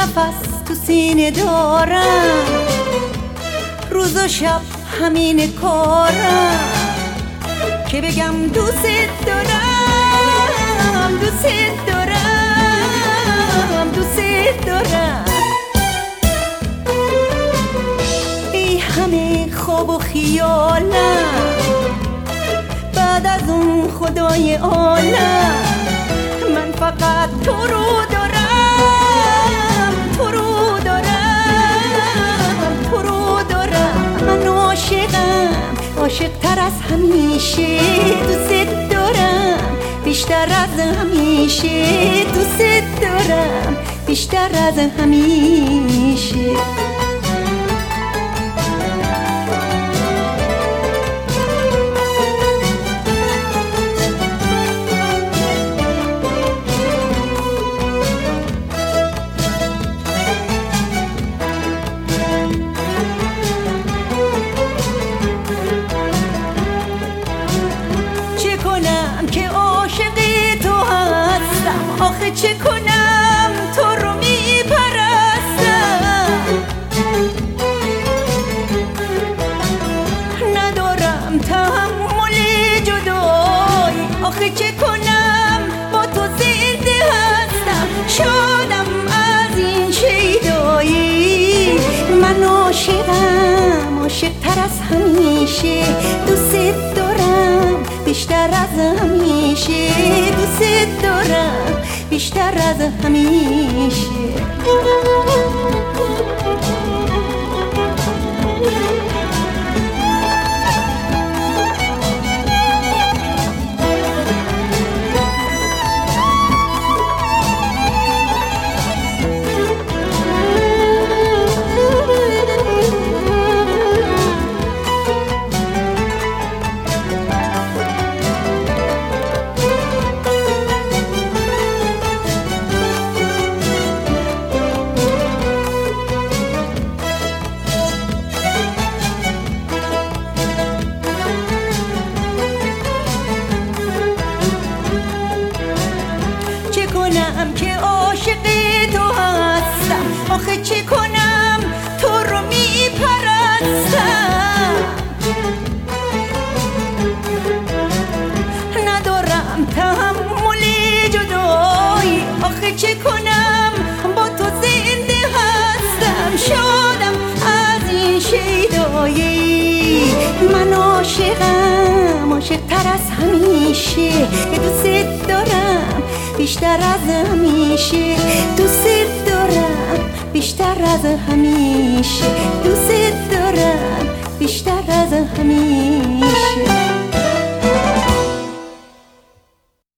نفس تو سینه دارم، روز و شب همین کارم که بگم دوست دارم، دوست دارم، دوست دارم. ای همه خواب و خیالم، بعد از اون خدای عالم، من فقط تو رو دارم، تو رو دارم، تو رو دارم. من عاشقم، عاشق تر از همیشه، دوست دارم بیشتر از همیشه، دوست دارم بیشتر از همیشه. که عاشق تو هستم، آخه چه کنم تو رو میپرستم. ندارم تحمل جدایی، آخه چه کنم با تو زنده هستم. شادم از این شیدایی، من عاشقم، عاشق تر از همیشه، دوست دارم بیشتر از همیشه، دوست دارم بیشتر از همیشه. که عاشق تو هستم، آخه چه کنم تو رو میپرستم. ندارم تحمل جدایی، آخه چه کنم با تو زنده هستم. شادم از این شیدایی، من عاشقم، عاشق تر از همیشه، دوست دارم بیشتر از همیشه، دوست دارم بیشتر از همیشه، دوست دارم بیشتر از همیشه.